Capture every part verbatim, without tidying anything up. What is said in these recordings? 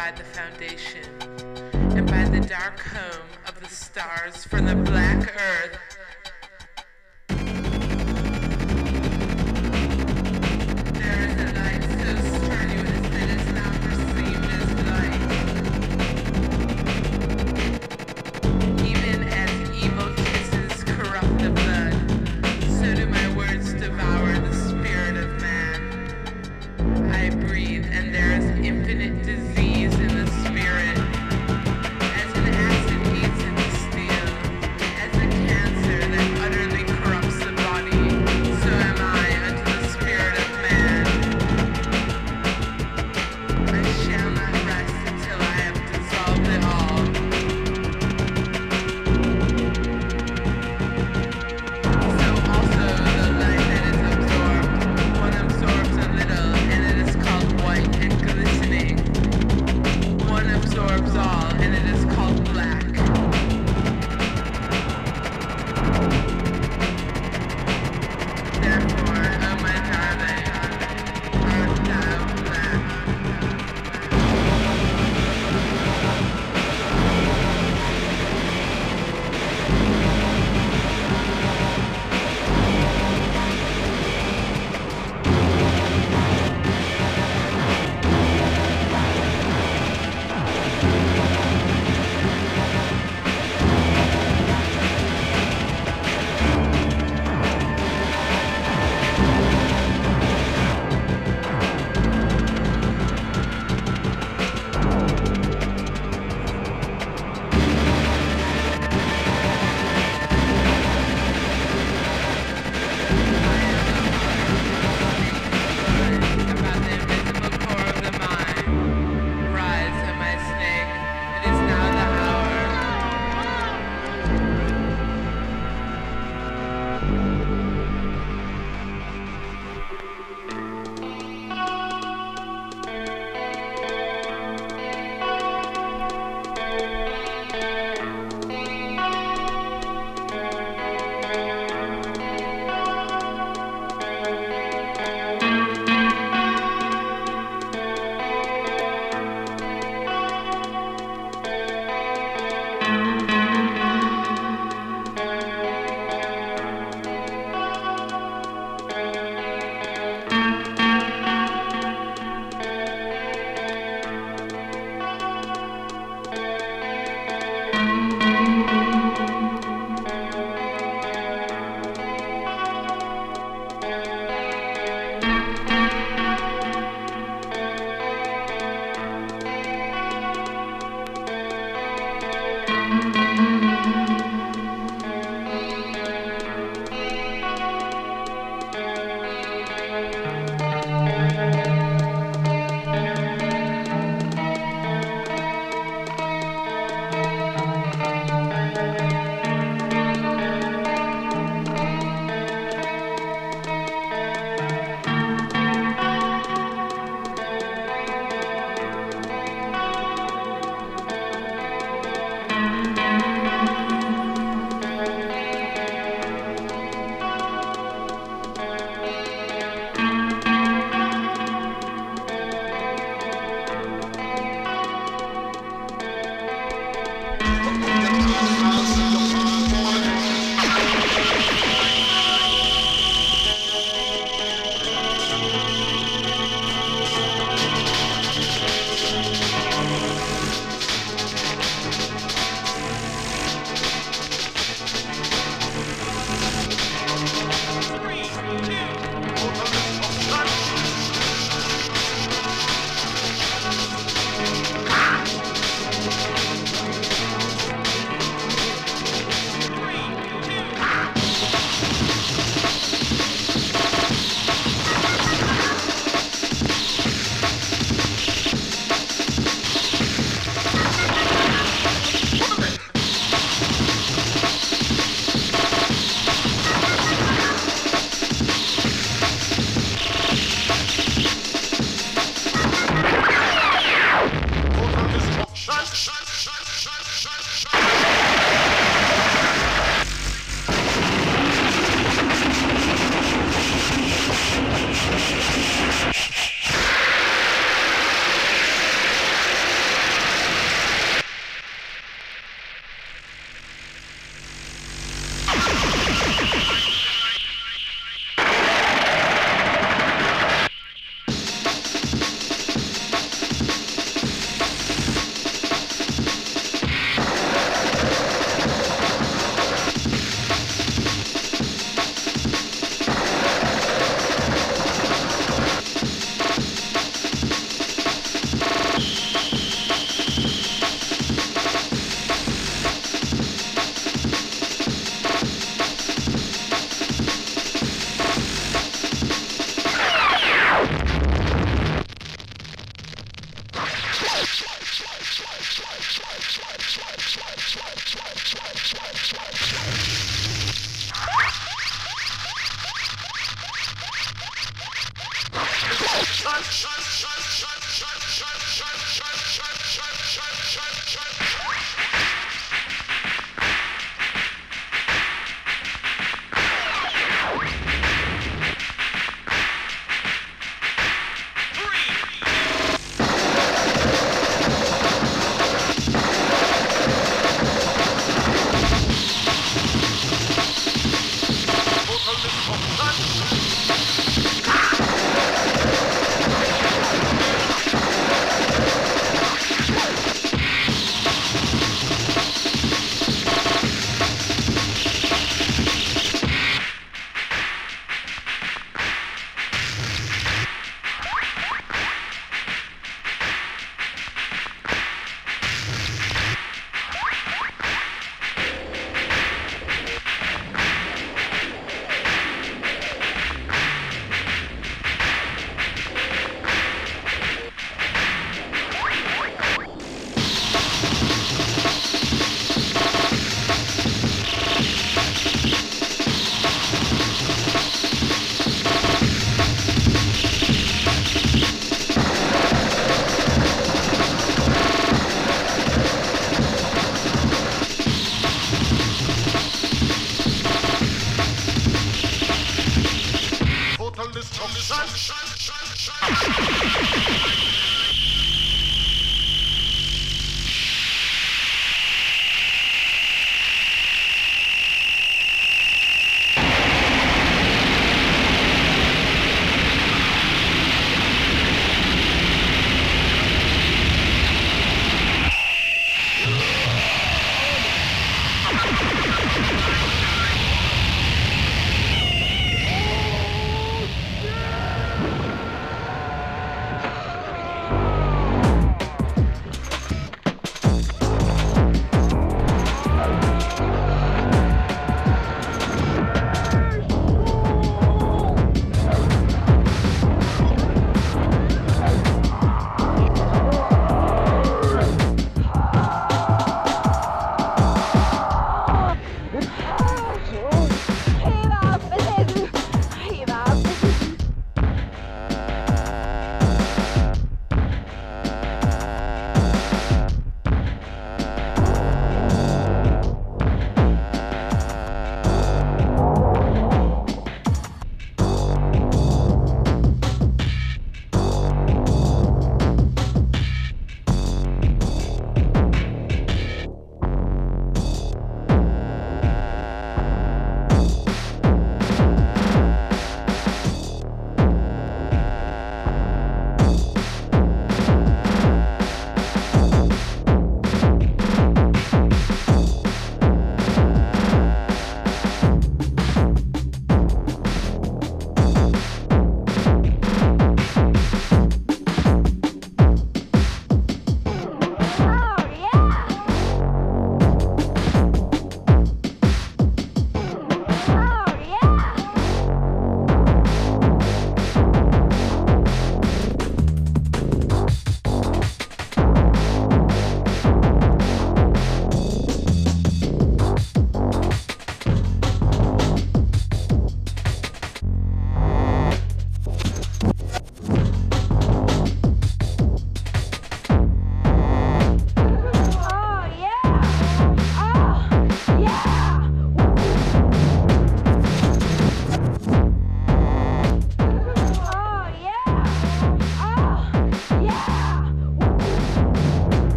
by the foundation, and by the dark home of the stars from the black earth. There is a light so strenuous that is not perceived as light. Even as evil kisses corrupt the blood, so do my words devour the spirit of man. I breathe, and there is infinite disease in the spirit, as an acid eats into steel, as a cancer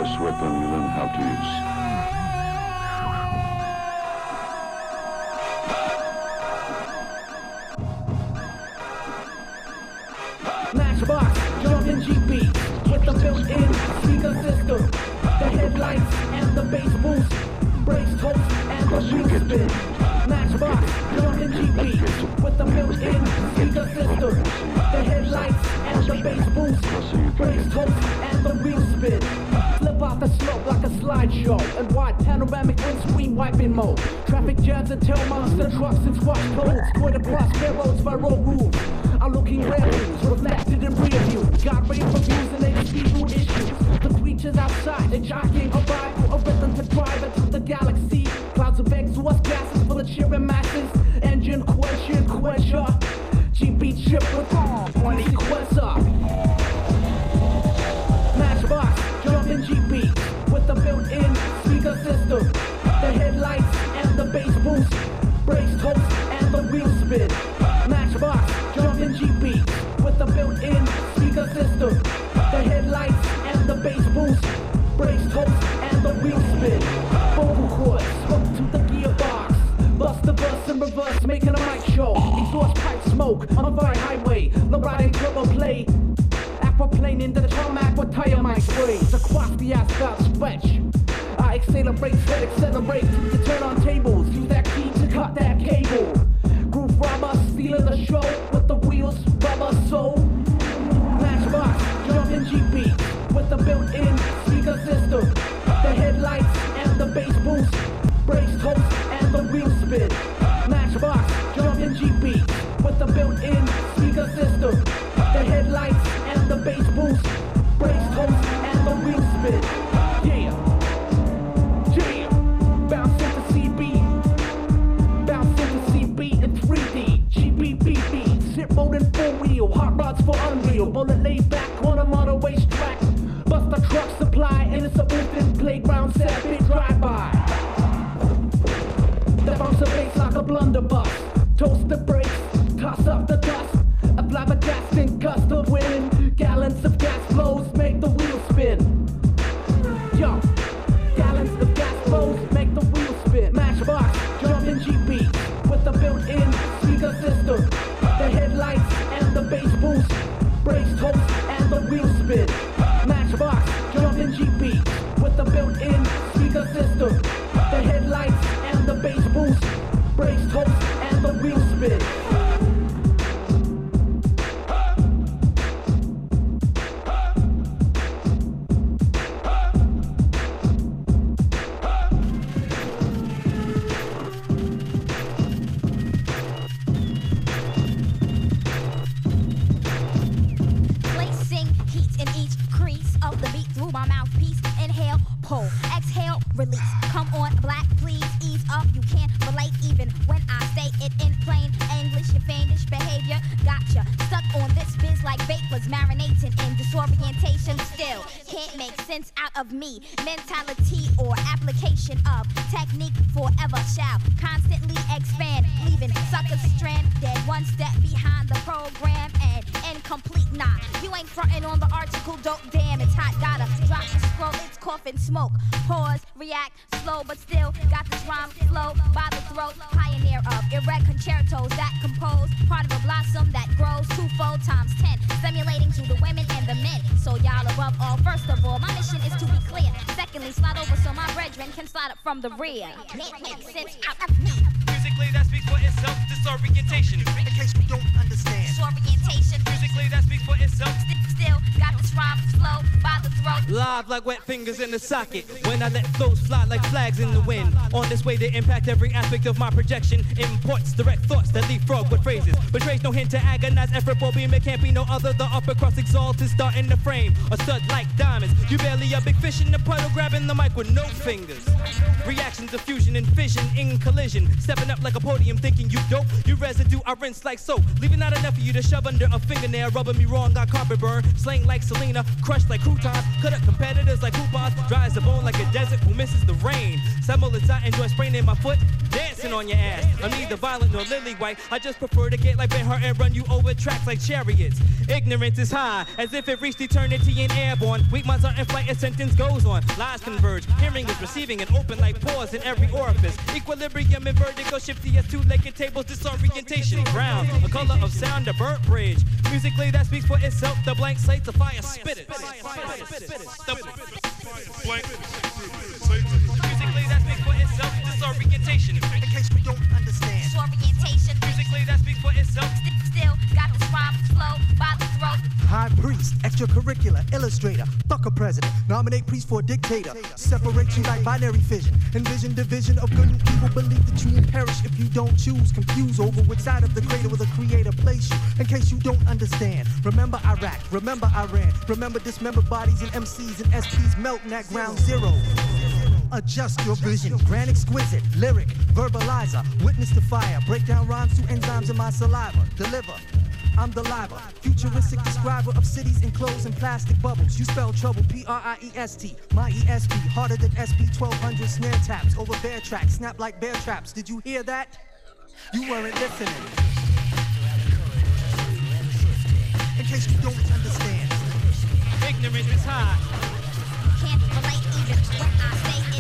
first weapon you learn how to use. Matchbox, jumping G B with the built-in speaker system, the headlights and the bass boost, brakes, toast, and the wheel spin. Matchbox, jumping G B with the built-in speaker system, the headlights and the bass boost, brakes, toast, and the wheel spin. Flip off the slope like a slideshow and wide panoramic windscreen wiping mode. Traffic jams and tail monster trucks and squash codes, squid across railroads by road rules. Are looking railings reflected in rear view. Got rave reviews and H D new issues. The creatures outside, they're jockeying a ride for a rhythm to drive into the galaxy. Clouds of exhaust gases full of cheering masses. Engine quencher, quencher. G B chip with twenty sequencer. Matchbox, jumping G B with the built-in speaker system, the headlights and the bass boost, brakes, toast, and the wheel spin. Matchbox, jumping G B with the built-in speaker system, the headlights and the bass boost, brakes, toast, and the wheel spin. Vocal cords hooked to the gearbox, bust the bus in reverse, making a mic show. Exhaust pipe smoke on a very highway, low riding turbo play. Aquaplaning the tarmac with tire mic sprays across the asphalt stretch. I accelerate, set, accelerate to turn on tables. Use that key to cut that cable. Groove robber, stealing the show with the wheels, rubber soul. Matchbox, jumping G B with the built-in speaker system, the headlights and the bass boost, brakes, toast, and the wheel spin. Matchbox, jumping G B with the built-in speaker system, the headlights and the bass boost, brakes, toast, and the wheel spin. Yeah, yeah, bounce into C B, bounce into C B in three D, G B B B, zip mode and four wheel, hot rods for Unreal, bullet laid back on a motorway track, bust the truck supply, and it's a open playground set, big drive-by. The bounce of bass like a blunderbuss, toast the brakes, toss up the dust, a flabbergasting gust of wind, gallons of gas flows make the wheel spin. Yo, gallons of gas flows make the wheel spin. Matchbox, jumping G B with the built-in speaker system, the headlights and the bass boost, brakes, toast, and the wheel spin. Matchbox, jumping G B with the built-in speaker system, the headlights and the bass boost, brakes, toast, and the wheel spin. Release, come on, black, please ease up. You can't relate even when I say it in plain English. Your fiendish behavior gotcha stuck on this biz like vapors, marinating in disorientation. Still can't make sense out of me. Mentality or application of technique forever shall constantly expand, leaving suckers stranded one step behind the program and incomplete. Nah, you ain't frontin' on the article. Dope, damn, it's hot. Gotta drop the scroll. It's coughing smoke. Pause, react, slow, but still got this rhyme flow by the throat. Pioneer of erect concertos that compose part of a blossom that grows twofold times ten, stimulating to the women and the men. So y'all above all, first of all, my mission is to be clear. Secondly, slide over so my brethren can slide up from the rear. It makes sense out of me. Musically, that speaks for itself. Disorientation. In case you don't understand. Disorientation. Musically, that speaks for itself. St- still got this rhyme flow by the throat. Live like wet fingers in the socket when I let flows fly like flags in the wind. On this way to impact every aspect of my projection. Imports direct thoughts that leapfrog with phrases. Betrays no hint to agonize effort for beam. It can't be no other. The upper crust exalted starting to frame. A stud like diamonds. You barely a big fish in the puddle grabbing the mic with no fingers. Reactions of fusion and fission in collision. Stepping up like a podium thinking you dope. You residue I rinse like soap. Leaving not enough for you to shove under a fingernail. Rubbing me wrong, got carpet burn. Slang like Selena, crushed like croutons. Cut up competitors like coupons. Dry as a bone like a desert who misses the rain. Semolins I enjoy spraining my foot. dancing on your ass. I'm neither violent nor lily white. I just prefer to get like Ben Hur and run you over tracks like chariots. Ignorance is high, as if it reached eternity and airborne. Weak minds are in flight, a sentence goes on. Lies converge, hearing is receiving, and open like pores in every orifice. Equilibrium and vertigo, shifty as two-legged tables, disorientation. Ground, a color of sound, a burnt bridge. Musically that speaks for itself, the blank slate's a fire spitters. Musically that speaks for itself, disorientation. In case you don't understand. Disorientation. Musically that speaks for itself. Still got those rhymes flow by the throat. High priest, extracurricular, illustrator, fuck a president, nominate priest for a dictator, separate you like binary fission, envision division of good and evil, believe that you will perish if you don't choose, confuse over which side of the cradle will the creator place you, in case you don't understand. Remember Iraq, remember Iran, remember dismembered bodies and M Cs and S Ps melting at ground zero. Adjust your vision, grand exquisite, lyric, verbalizer, witness the fire, break down rhymes to enzymes in my saliva, deliver. I'm the liver, futuristic describer of cities enclosed in plastic bubbles. You spell trouble, P R I E S T. My E S P, harder than S P twelve hundred snare taps over bear tracks, snap like bear traps. Did you hear that? You weren't listening. In case you don't understand. Ignorance is high. Can't relate even when I say it.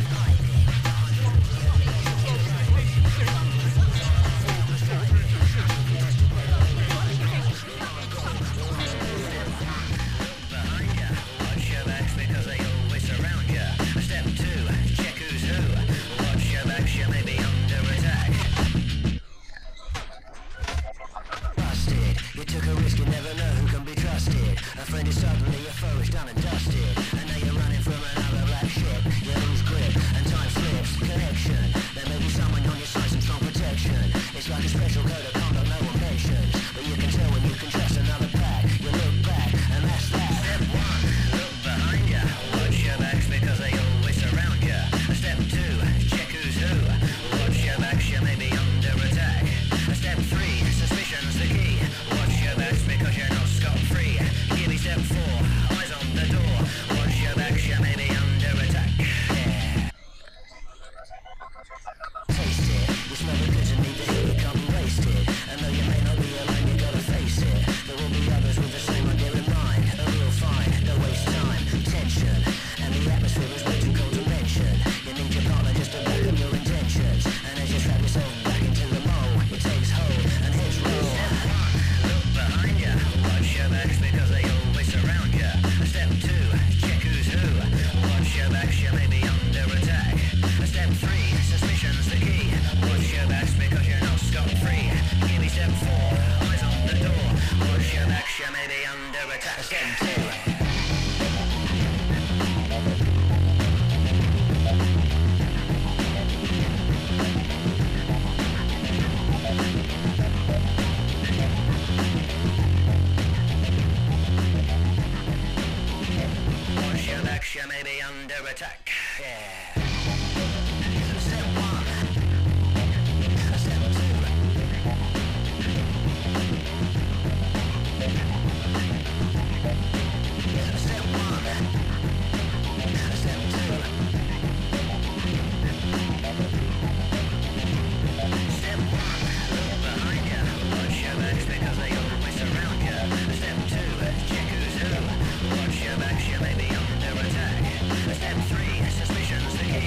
Step three, suspicions the key.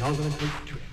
all gonna take a trip.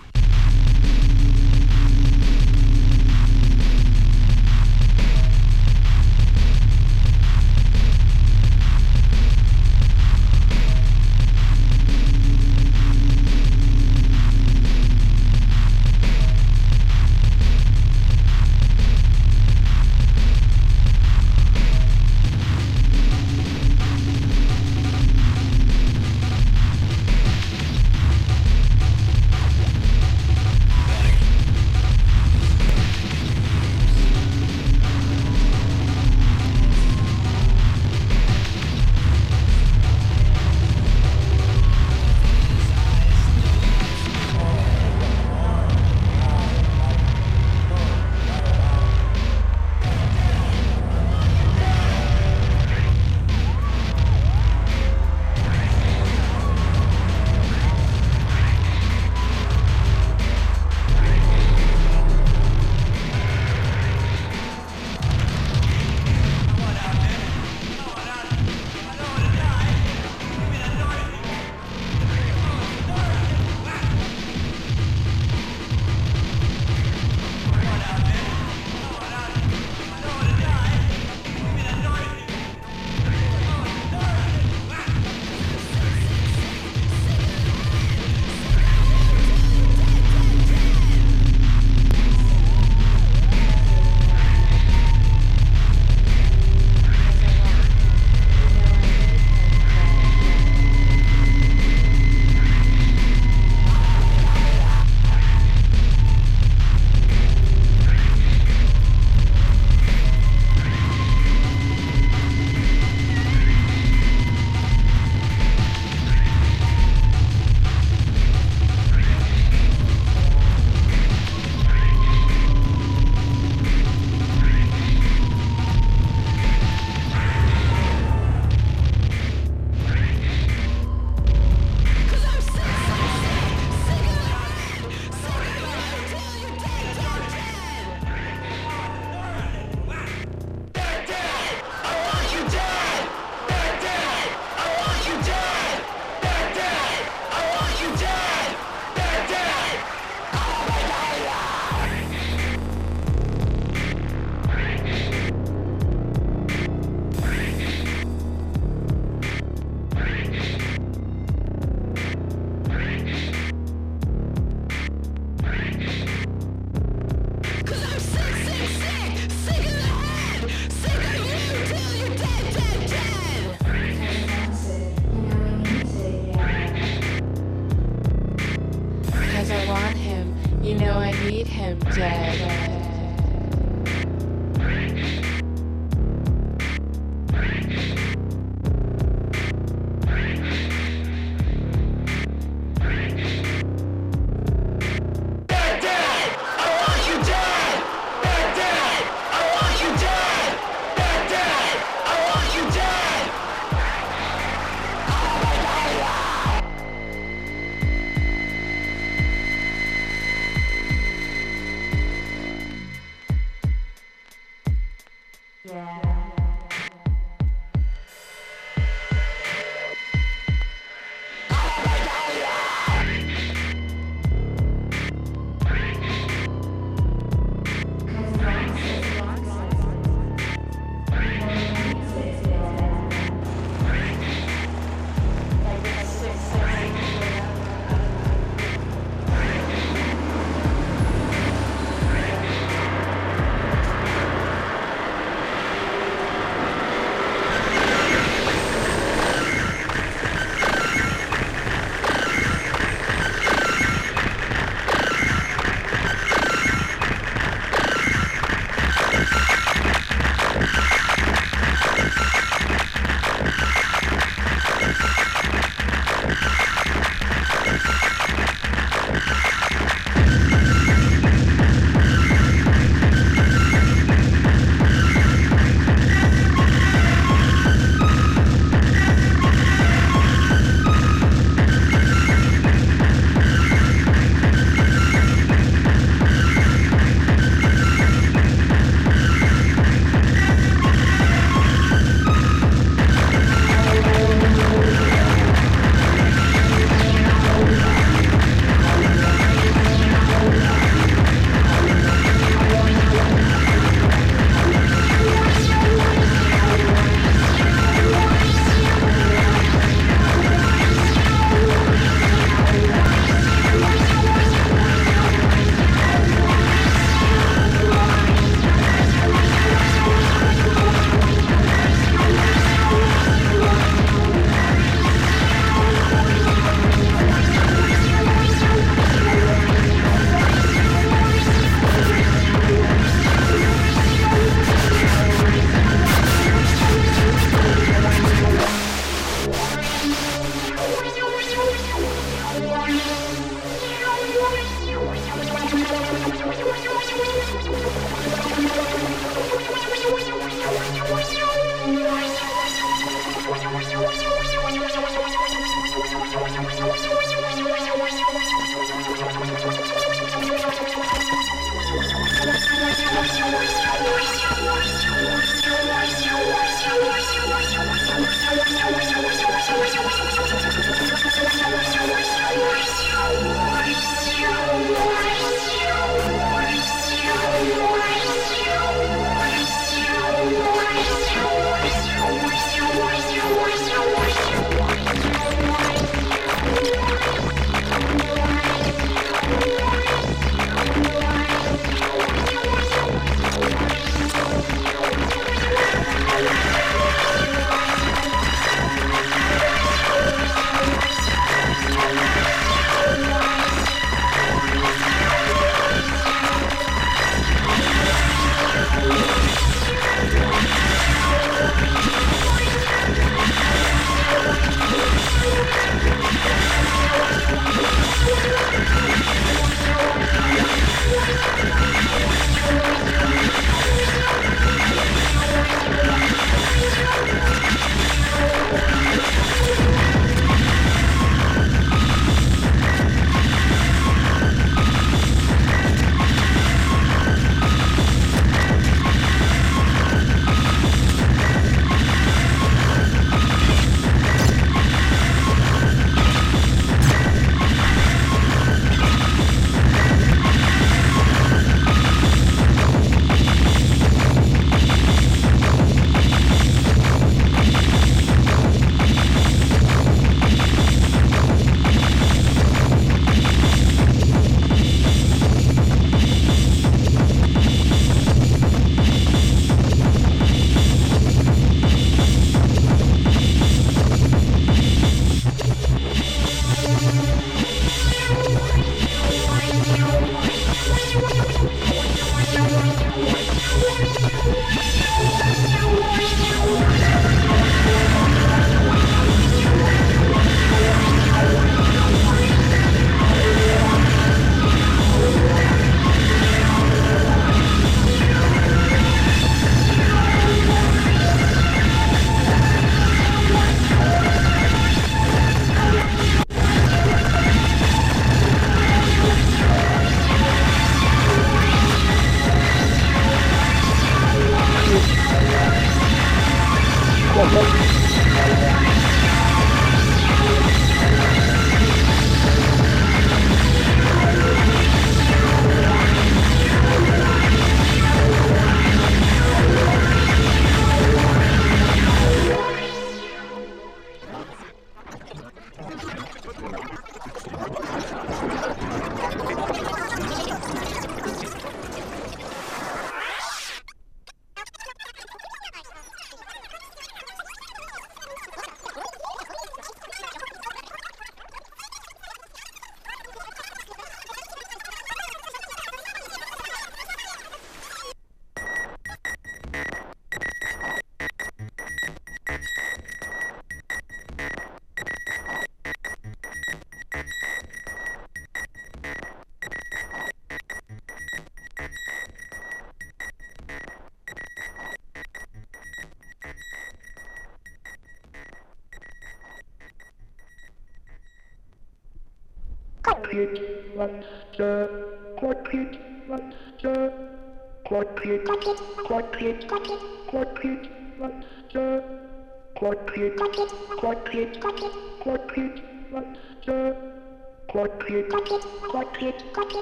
Corporate monster, corporate monster, corporate, corporate, corporate monster, corporate, corporate, corporate monster, corporate, corporate,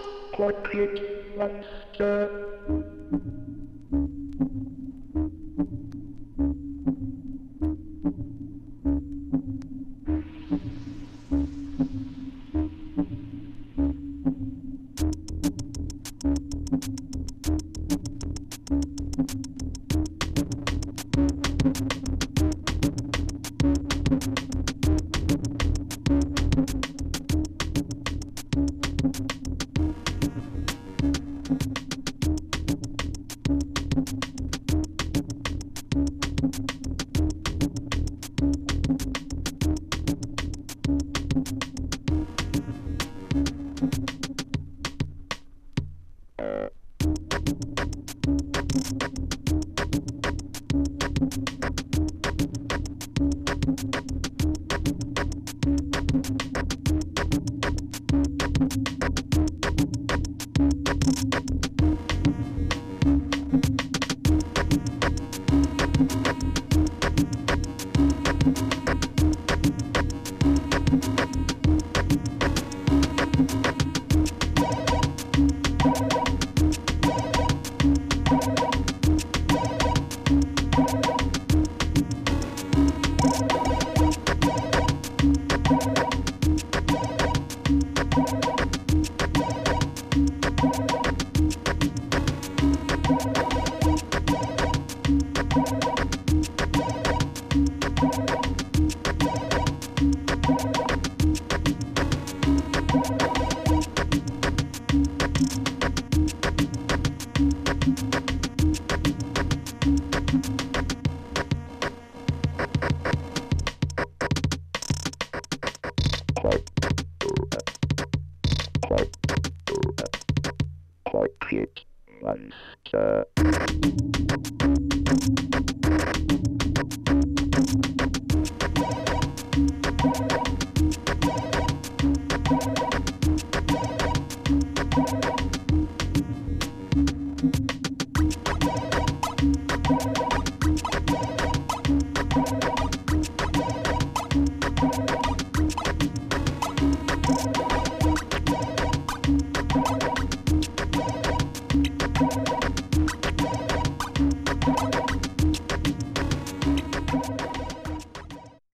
corporate monster. Corporate monster.